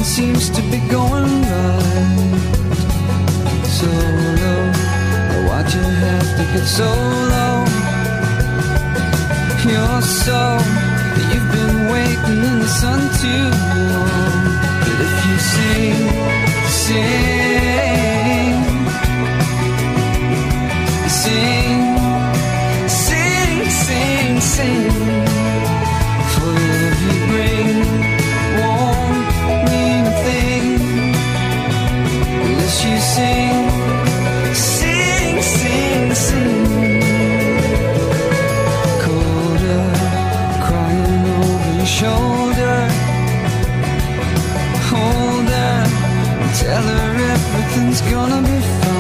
seems to be going right. So low, why'd you have to get so low? You're so, you've been waiting in the sun too long. But if you sing, sing, sing, sing, sing, sing, for love you bring won't mean a thing unless you sing, sing, sing, sing. Coda crying over your shoulder, hold her and tell her everything's gonna be fine.